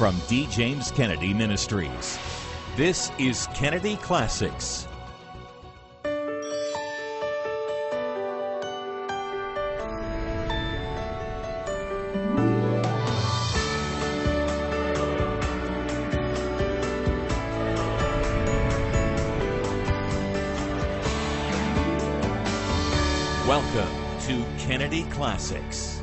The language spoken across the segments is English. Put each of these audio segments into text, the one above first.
from D. James Kennedy Ministries. This is Kennedy Classics. Welcome to Kennedy Classics.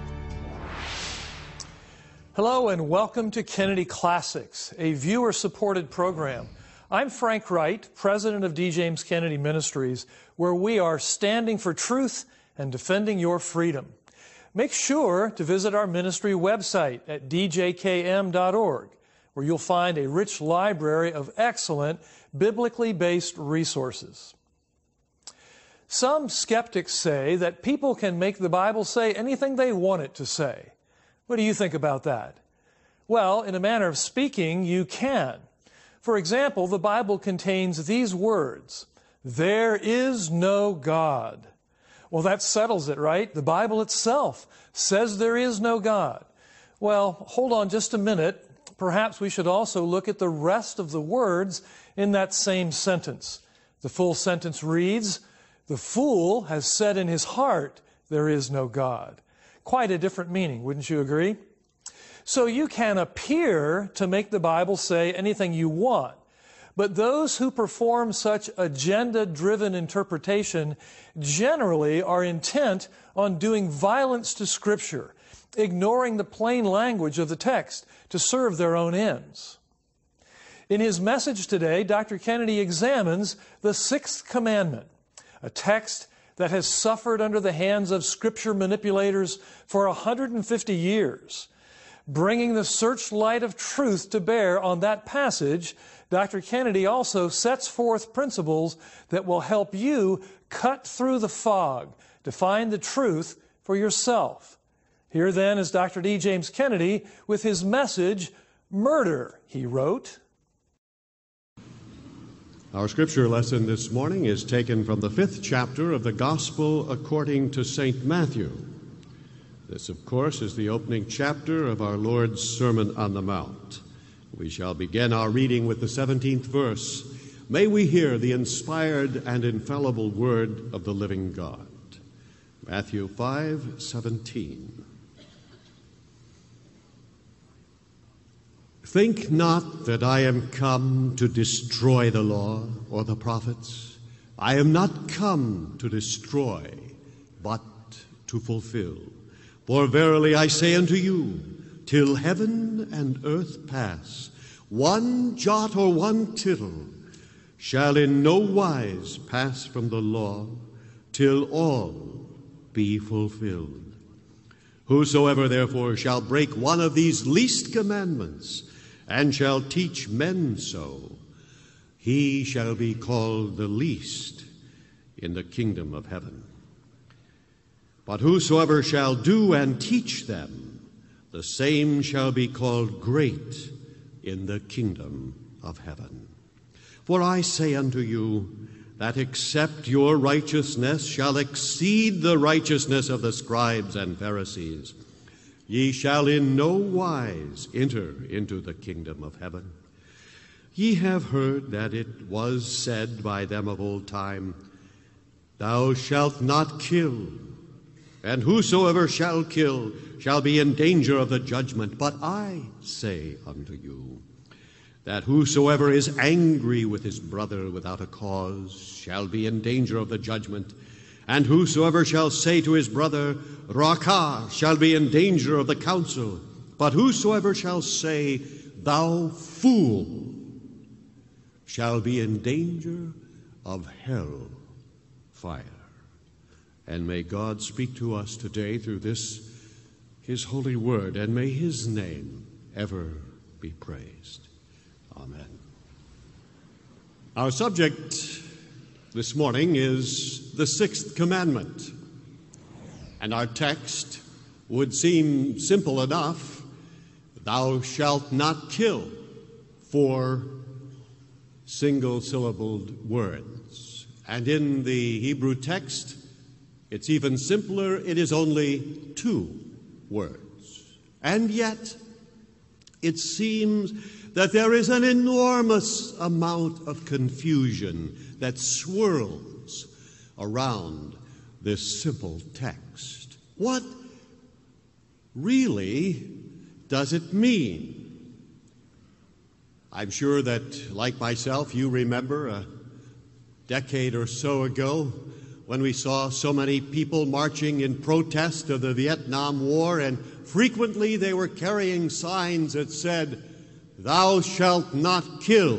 Hello and welcome to Kennedy Classics, a viewer-supported program. I'm Frank Wright, president of D. James Kennedy Ministries, where we are standing for truth and defending your freedom. Make sure to visit our ministry website at djkm.org, where you'll find a rich library of excellent, biblically based resources. Some skeptics say that people can make the Bible say anything they want it to say. What do you think about that? Well, in a manner of speaking, you can. For example, the Bible contains these words, "There is no God." Well, that settles it, right? The Bible itself says there is no God. Well, hold on just a minute. Perhaps we should also look at the rest of the words in that same sentence. The full sentence reads, "The fool has said in his heart, there is no God." Quite a different meaning, wouldn't you agree? So you can appear to make the Bible say anything you want, but those who perform such agenda-driven interpretation generally are intent on doing violence to Scripture, ignoring the plain language of the text to serve their own ends. In his message today, Dr. Kennedy examines the Sixth Commandment, a text that has suffered under the hands of Scripture manipulators for 150 years. Bringing the searchlight of truth to bear on that passage, Dr. Kennedy also sets forth principles that will help you cut through the fog to find the truth for yourself. Here then is Dr. D. James Kennedy with his message, Murder, he wrote. Our scripture lesson this morning is taken from the 5th chapter of the Gospel according to St. Matthew. This, of course, is the opening chapter of our Lord's Sermon on the Mount. We shall begin our reading with the 17th verse. May we hear the inspired and infallible word of the living God. Matthew 5:17. Think not that I am come to destroy the law or the prophets. I am not come to destroy, but to fulfill. For verily I say unto you, till heaven and earth pass, one jot or one tittle shall in no wise pass from the law, till all be fulfilled. Whosoever therefore shall break one of these least commandments, and shall teach men so, he shall be called the least in the kingdom of heaven. But whosoever shall do and teach them, the same shall be called great in the kingdom of heaven. For I say unto you, that except your righteousness shall exceed the righteousness of the scribes and Pharisees, ye shall in no wise enter into the kingdom of heaven. Ye have heard that it was said by them of old time, Thou shalt not kill, and whosoever shall kill shall be in danger of the judgment. But I say unto you, that whosoever is angry with his brother without a cause shall be in danger of the judgment. And whosoever shall say to his brother, Raca, shall be in danger of the council. But whosoever shall say, Thou fool, shall be in danger of hell fire. And may God speak to us today through this, his holy word, and may his name ever be praised. Amen. Our subject this morning is the Sixth Commandment. And our text would seem simple enough. Thou shalt not kill. 4 single-syllabled words. And in the Hebrew text, it's even simpler. It is only 2 words. And yet, It seems that there is an enormous amount of confusion that swirls around this simple text. What really does it mean? I'm sure that, like myself, you remember a decade or so ago when we saw so many people marching in protest of the Vietnam War, and frequently they were carrying signs that said, "Thou shalt not kill,"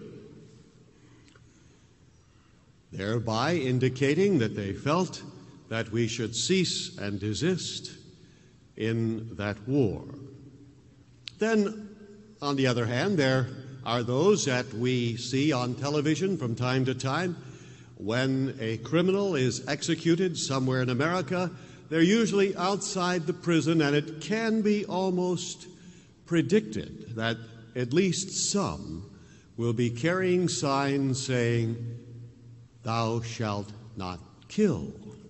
thereby indicating that they felt that we should cease and desist in that war. Then, on the other hand, there are those that we see on television from time to time. When a criminal is executed somewhere in America, they're usually outside the prison, and it can be almost predicted that at least some will be carrying signs saying, "Thou shalt not kill."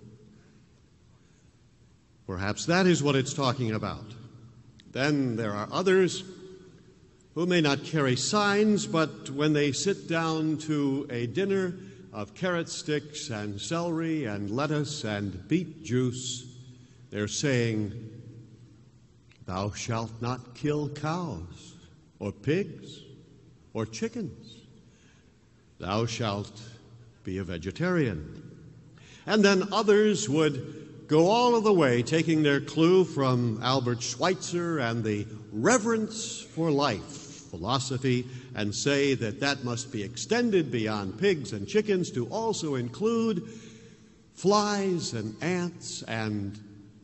Perhaps that is what it's talking about. Then there are others who may not carry signs, but when they sit down to a dinner of carrot sticks and celery and lettuce and beet juice, they're saying, "Thou shalt not kill cows or pigs or chickens. Thou shalt be a vegetarian." And then others would go all of the way, taking their clue from Albert Schweitzer and the reverence for life philosophy, and say that that must be extended beyond pigs and chickens to also include flies and ants and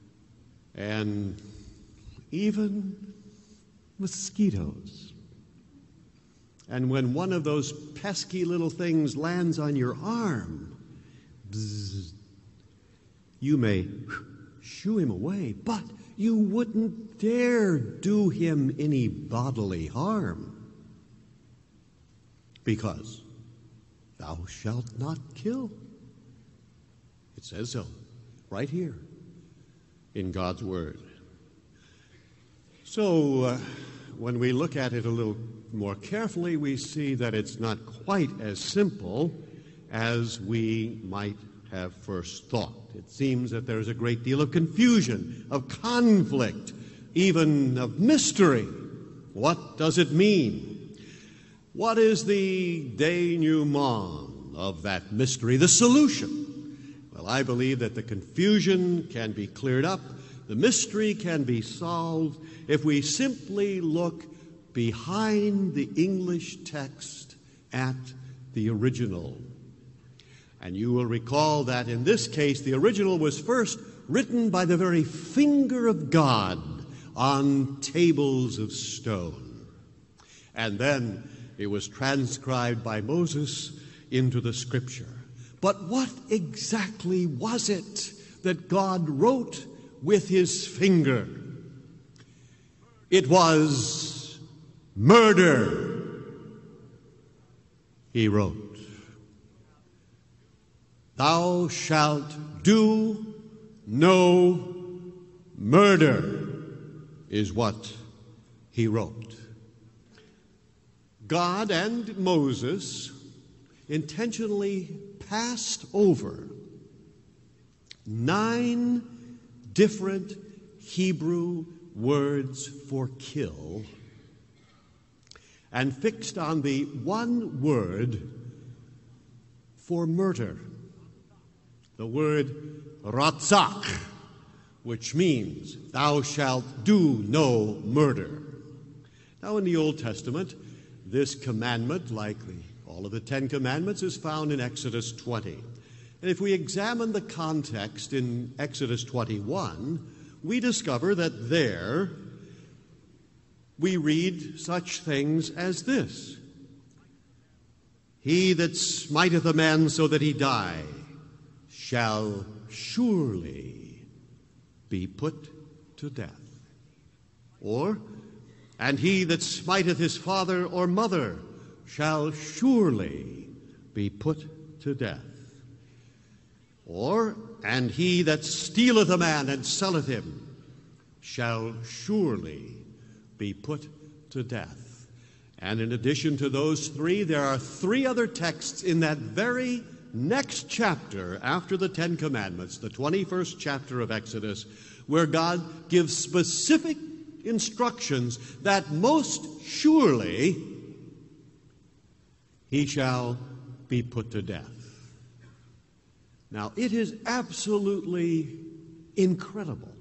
even mosquitoes. And when one of those pesky little things lands on your arm, bzzz, you may shoo him away, but you wouldn't dare do him any bodily harm, because thou shalt not kill. It says so right here in God's Word. So when we look at it a little more carefully, we see that it's not quite as simple as we might have first thought. It seems that there's a great deal of confusion, of conflict, even of mystery. What does it mean? What is the denouement of that mystery, the solution? Well, I believe that the confusion can be cleared up, the mystery can be solved, if we simply look behind the English text at the original. And you will recall that in this case, the original was first written by the very finger of God on tables of stone. And then it was transcribed by Moses into the Scripture. But what exactly was it that God wrote with his finger? It was murder, he wrote. Thou shalt do no murder, is what he wrote. God and Moses intentionally passed over 9 different Hebrew words for kill and fixed on the one word for murder, the word ratzach, which means thou shalt do no murder. Now in the Old Testament, this commandment, like all of the 10 Commandments, is found in Exodus 20. And if we examine the context in Exodus 21, we discover that there we read such things as this: He that smiteth a man so that he die shall surely be put to death. Or, and he that smiteth his father or mother shall surely be put to death. Or, and he that stealeth a man and selleth him shall surely be put to death. And in addition to those three, there are three other texts in that very next chapter after the Ten Commandments, the 21st chapter of Exodus, where God gives specific instructions that most surely he shall be put to death. Now, it is absolutely incredible,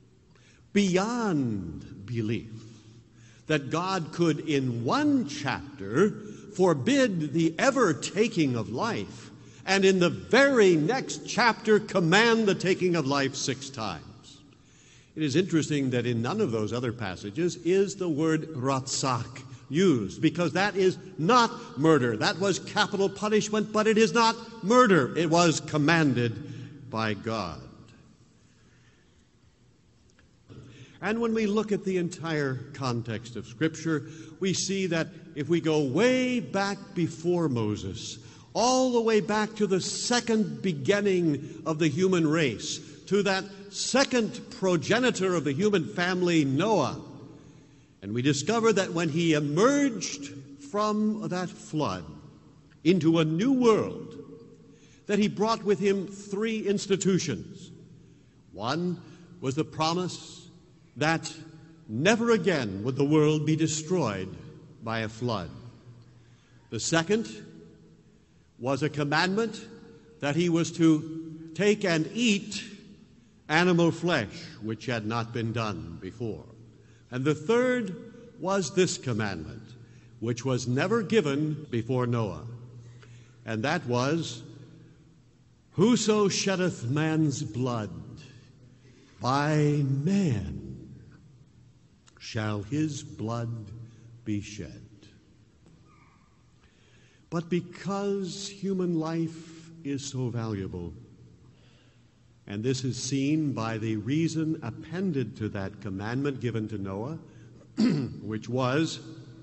beyond belief, that God could, in one chapter, forbid the ever taking of life, and in the very next chapter command the taking of life 6 times. It is interesting that in none of those other passages is the word ratzak used, because that is not murder. That was capital punishment, but it is not murder. It was commanded by God. And when we look at the entire context of Scripture, we see that if we go way back before Moses, all the way back to the second beginning of the human race, to that second progenitor of the human family, Noah, and we discover that when he emerged from that flood into a new world, that he brought with him 3 institutions. One was the promise that never again would the world be destroyed by a flood. The second was a commandment that he was to take and eat animal flesh, which had not been done before. And the third was this commandment, which was never given before Noah. And that was, whoso sheddeth man's blood, by man shall his blood be shed. But because human life is so valuable, and this is seen by the reason appended to that commandment given to Noah, which was,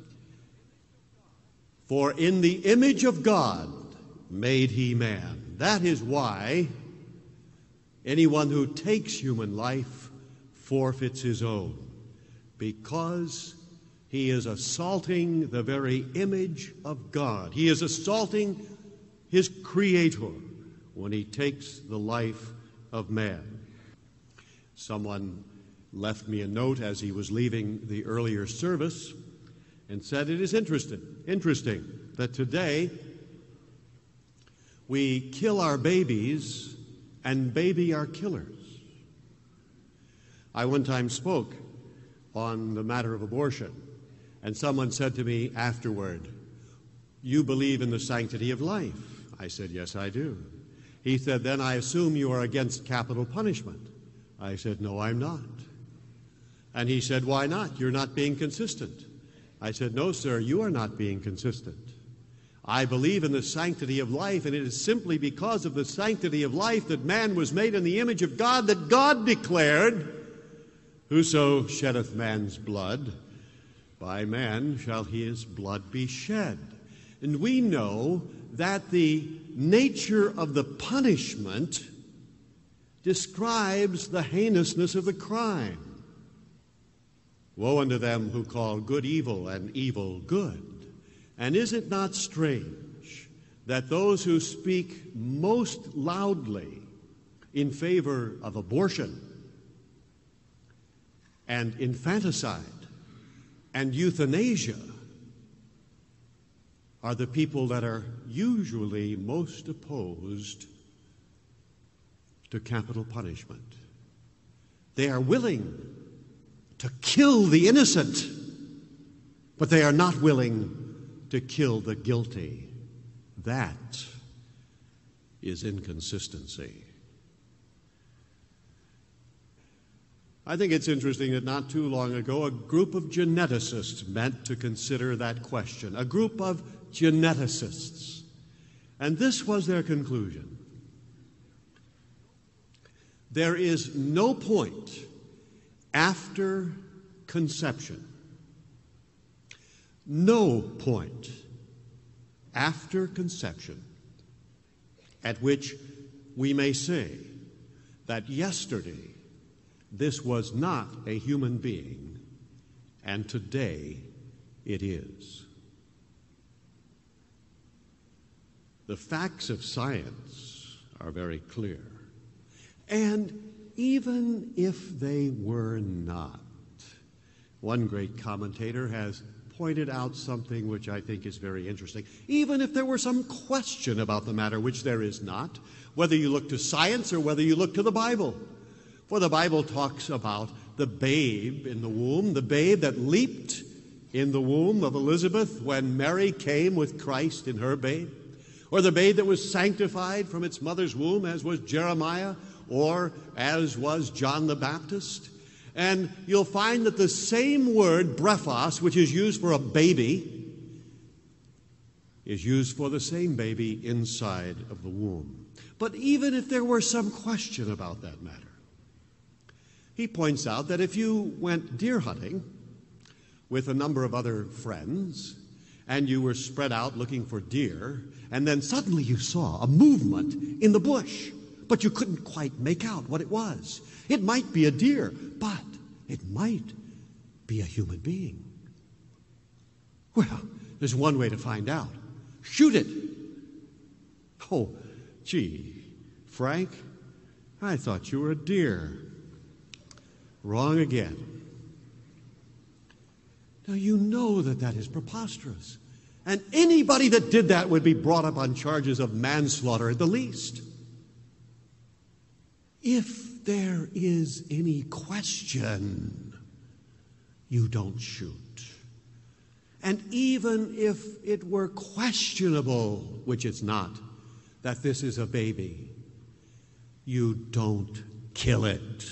for in the image of God made he man. That is why anyone who takes human life forfeits his own, because he is assaulting the very image of God. He is assaulting his Creator when he takes the life of man. Someone left me a note as he was leaving the earlier service and said, it is interesting that today we kill our babies and baby our killers. I one time spoke on the matter of abortion, and someone said to me afterward, you believe in the sanctity of life? I said, yes, I do. He said, then I assume you are against capital punishment. I said, no, I'm not. And he said, why not? You're not being consistent. I said, no, sir, you are not being consistent. I believe in the sanctity of life, and it is simply because of the sanctity of life that man was made in the image of God that God declared, whoso sheddeth man's blood, by man shall his blood be shed. And we know that the nature of the punishment describes the heinousness of the crime. Woe unto them who call good evil and evil good. And is it not strange that those who speak most loudly in favor of abortion and infanticide and euthanasia are the people that are usually most opposed to capital punishment? They are willing to kill the innocent, but they are not willing to kill the guilty. That is inconsistency. I think it's interesting that not too long ago, a group of geneticists met to consider that question. A group of geneticists. And this was their conclusion. There is no point after conception, no point after conception at which we may say that yesterday this was not a human being and today it is. The facts of science are very clear. And even if they were not, one great commentator has pointed out something which I think is very interesting. Even if there were some question about the matter, which there is not, whether you look to science or whether you look to the Bible. For the Bible talks about the babe in the womb, the babe that leaped in the womb of Elizabeth when Mary came with Christ in her babe, or the babe that was sanctified from its mother's womb, as was Jeremiah, or as was John the Baptist. And you'll find that the same word, brephos, which is used for a baby, is used for the same baby inside of the womb. But even if there were some question about that matter, he points out that if you went deer hunting with a number of other friends, and you were spread out looking for deer, and then suddenly you saw a movement in the bush, but you couldn't quite make out what it was. It might be a deer, but it might be a human being. Well, there's one way to find out. Shoot it. Oh, gee, Frank, I thought you were a deer. Wrong again. Now, you know that that is preposterous. And anybody that did that would be brought up on charges of manslaughter at the least. If there is any question, you don't shoot. And even if it were questionable, which it's not, that this is a baby, you don't kill it.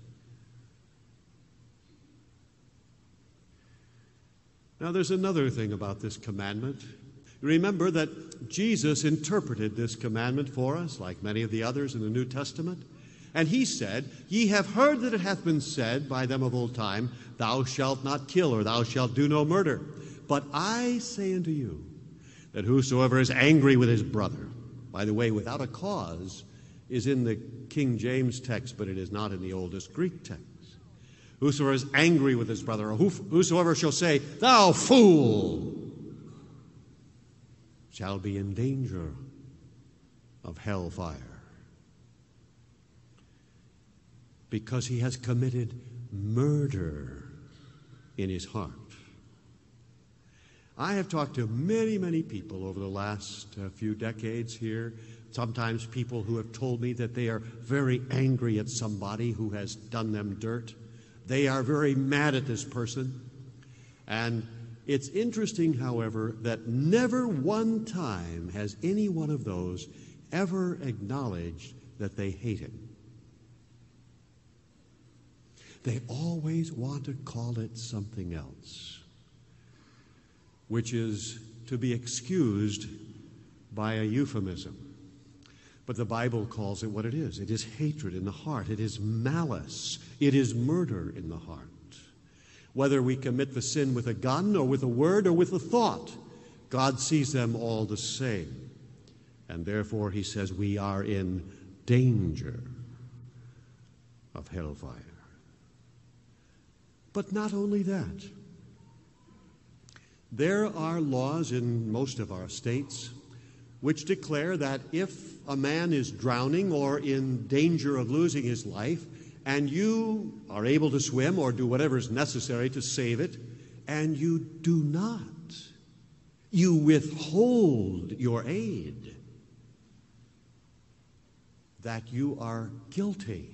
Now, there's another thing about this commandment. Remember that Jesus interpreted this commandment for us, like many of the others in the New Testament. And he said, "Ye have heard that it hath been said by them of old time, Thou shalt not kill, or thou shalt do no murder. But I say unto you, that whosoever is angry with his brother," by the way, without a cause, is in the King James text, but it is not in the oldest Greek text. "Whosoever is angry with his brother, or whosoever shall say, Thou fool, shall be in danger of hellfire, because he has committed murder in his heart." I have talked to many, many people over the last few decades here, sometimes people who have told me that they are very angry at somebody who has done them dirt. They are very mad at this person. And it's interesting, however, that never one time has any one of those ever acknowledged that they hate him. They always want to call it something else, which is to be excused by a euphemism. But the Bible calls it what it is. It is hatred in the heart. It is malice. It is murder in the heart. Whether we commit the sin with a gun or with a word or with a thought, God sees them all the same. And therefore, he says we are in danger of hellfire. But not only that. There are laws in most of our states which declare that if a man is drowning or in danger of losing his life, and you are able to swim or do whatever is necessary to save it, and you do not, you withhold your aid, that you are guilty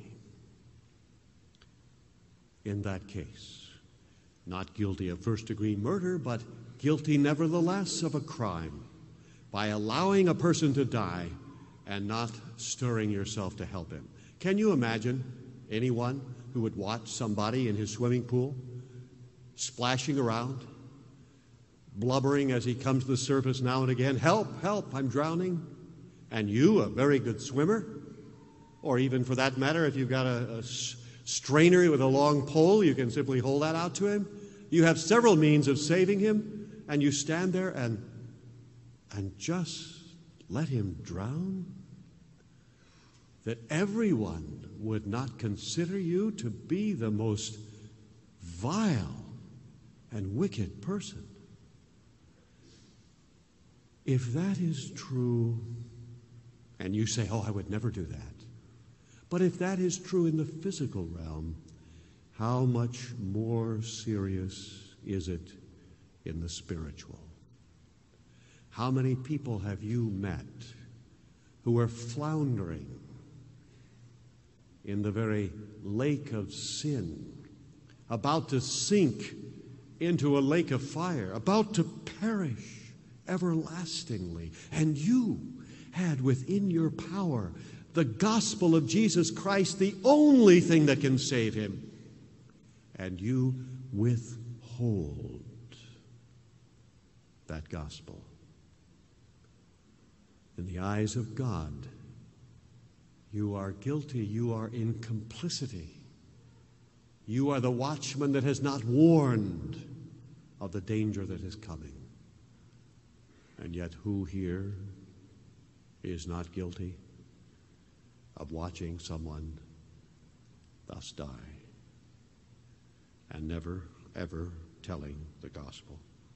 in that case. Not guilty of first-degree murder, but guilty nevertheless of a crime by allowing a person to die and not stirring yourself to help him. Can you imagine anyone who would watch somebody in his swimming pool splashing around, blubbering as he comes to the surface now and again, "Help, help, I'm drowning," and you, a very good swimmer, or even for that matter, if you've got a strainer with a long pole, you can simply hold that out to him. You have several means of saving him, and you stand there and just let him drown? That everyone would not consider you to be the most vile and wicked person. if that is true, and you say, oh, I would never do that, but if that is true in the physical realm, how much more serious is it in the spiritual? How many people have you met who are floundering in the very lake of sin, about to sink into a lake of fire, about to perish everlastingly, and you had within your power the gospel of Jesus Christ, the only thing that can save him, and you withhold that gospel? In the eyes of God, you are guilty. You are in complicity. You are the watchman that has not warned of the danger that is coming. And yet, who here is not guilty of watching someone thus die and never, ever telling the gospel?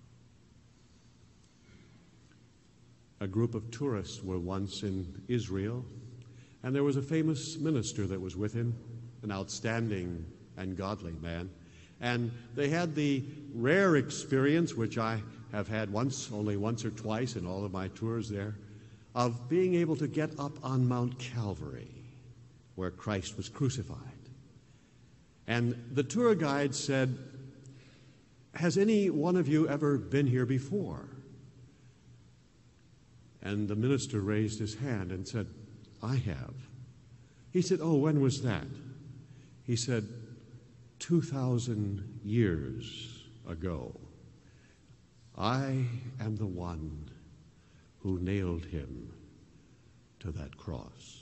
A group of tourists were once in Israel, and there was a famous minister that was with him, an outstanding and godly man. And they had the rare experience, which I have had only once or twice in all of my tours there, of being able to get up on Mount Calvary, where Christ was crucified. And the tour guide said, has any one of you ever been here before? And the minister raised his hand and said, I have. He said, oh, when was that? He said, 2,000 years ago. I am the one who nailed him to that cross.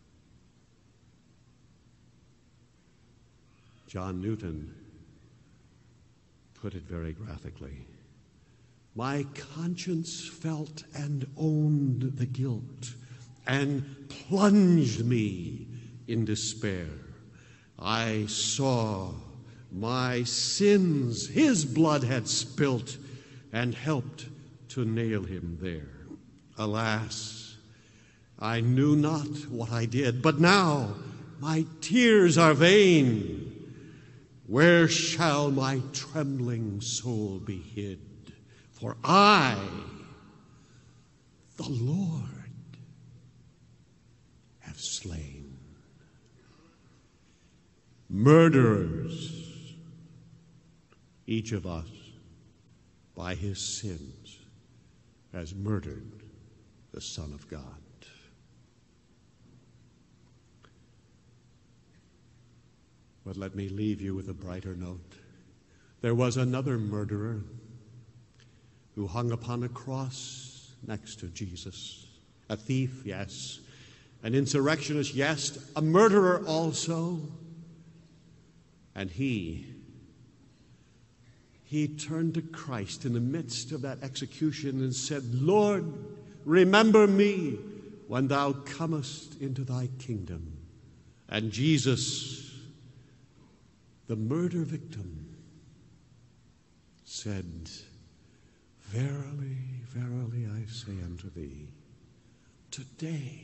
John Newton put it very graphically. My conscience felt and owned the guilt and plunged me in despair. I saw my sins his blood had spilt and helped to nail him there. Alas, I knew not what I did, but now my tears are vain. Where shall my trembling soul be hid? For I, the Lord, have slain. Murderers, each of us, by his sins, has murdered the Son of God. But let me leave you with a brighter note. There was another murderer who hung upon a cross next to Jesus. A thief, yes. An insurrectionist, yes. A murderer also. And he turned to Christ in the midst of that execution and said, Lord, remember me when thou comest into thy kingdom. And Jesus, the murder victim, said, Verily, verily, I say unto thee, today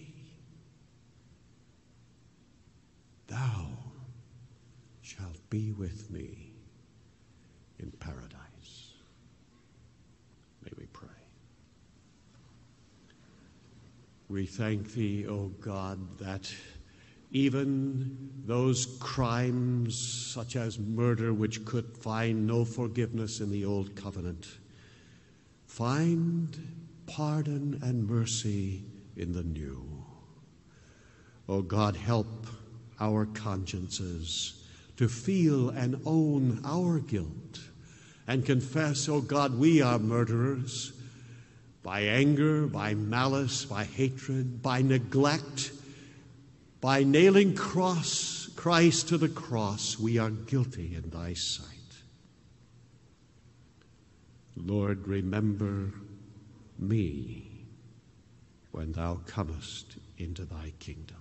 thou shalt be with me in paradise. May we pray. We thank thee, O God, that even those crimes such as murder, which could find no forgiveness in the old covenant, find pardon and mercy in the new. O God, help our consciences to feel and own our guilt and confess, O God, we are murderers by anger, by malice, by hatred, by neglect, by nailing Christ to the cross. We are guilty in thy sight. Lord, remember me when thou comest into thy kingdom.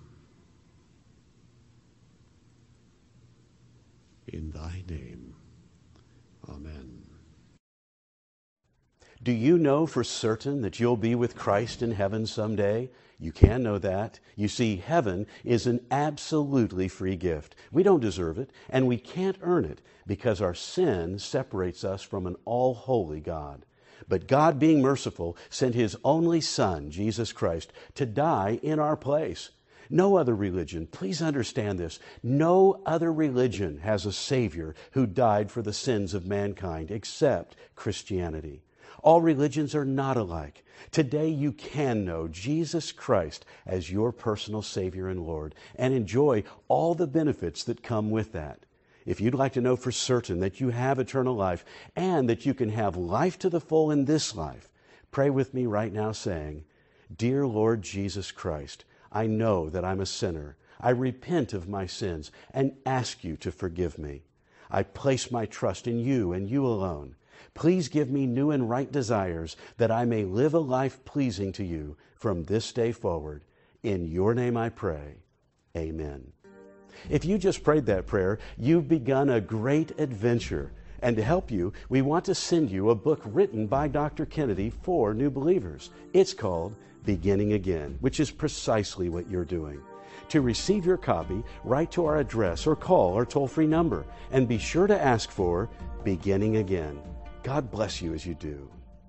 In thy name, amen. Do you know for certain that you'll be with Christ in heaven someday? You can know that. You see, heaven is an absolutely free gift. We don't deserve it, and we can't earn it because our sin separates us from an all-holy God. But God, being merciful, sent His only Son, Jesus Christ, to die in our place. No other religion, please understand this, no other religion has a Savior who died for the sins of mankind except Christianity. All religions are not alike. Today you can know Jesus Christ as your personal Savior and Lord and enjoy all the benefits that come with that. If you'd like to know for certain that you have eternal life and that you can have life to the full in this life, pray with me right now saying, Dear Lord Jesus Christ, I know that I'm a sinner. I repent of my sins and ask you to forgive me. I place my trust in you and you alone. Please give me new and right desires that I may live a life pleasing to you from this day forward. In your name I pray. Amen. If you just prayed that prayer, you've begun a great adventure. And to help you, we want to send you a book written by Dr. Kennedy for new believers. It's called Beginning Again, which is precisely what you're doing. To receive your copy, write to our address or call our toll-free number. And be sure to ask for Beginning Again. God bless you as you do.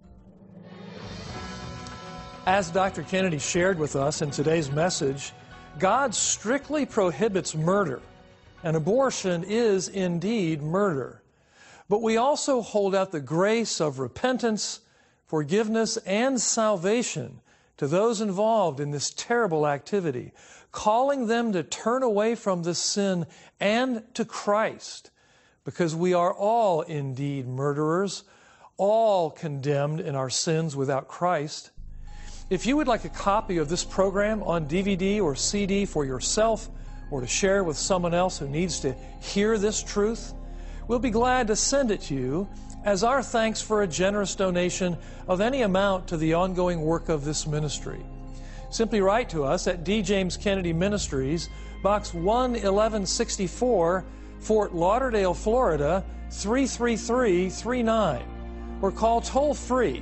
As Dr. Kennedy shared with us in today's message, God strictly prohibits murder, and abortion is indeed murder. But we also hold out the grace of repentance, forgiveness, and salvation to those involved in this terrible activity, calling them to turn away from this sin and to Christ. Because we are all indeed murderers, all condemned in our sins without Christ. If you would like a copy of this program on DVD or CD for yourself or to share with someone else who needs to hear this truth, we'll be glad to send it to you as our thanks for a generous donation of any amount to the ongoing work of this ministry. Simply write to us at D. James Kennedy Ministries, Box 11164, Fort Lauderdale, Florida, 33339, or call toll-free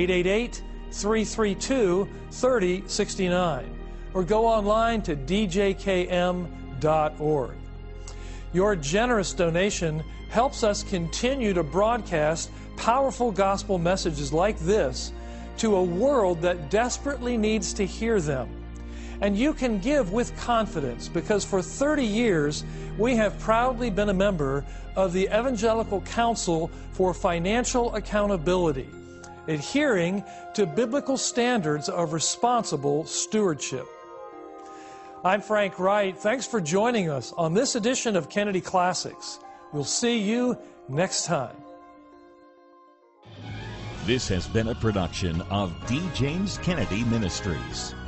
888-332-3069, or go online to djkm.org. Your generous donation helps us continue to broadcast powerful gospel messages like this to a world that desperately needs to hear them. And you can give with confidence because for 30 years we have proudly been a member of the Evangelical Council for Financial Accountability, adhering to biblical standards of responsible stewardship. I'm Frank Wright. Thanks for joining us on this edition of Kennedy Classics. We'll see you next time. This has been a production of D. James Kennedy Ministries.